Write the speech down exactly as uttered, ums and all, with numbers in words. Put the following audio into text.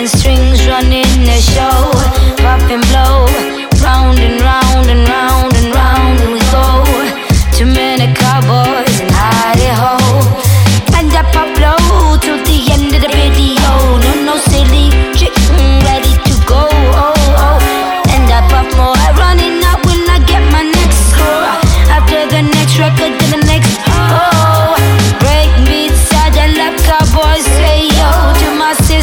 and strings running the show. Pop and blow, round and round and round and round we go. Too many cowboys and hidey-ho. And I pop low till the end of the video. No, no silly trick, mm, ready to go. Oh, oh. And I pop more, running up when I get my next score. After the next record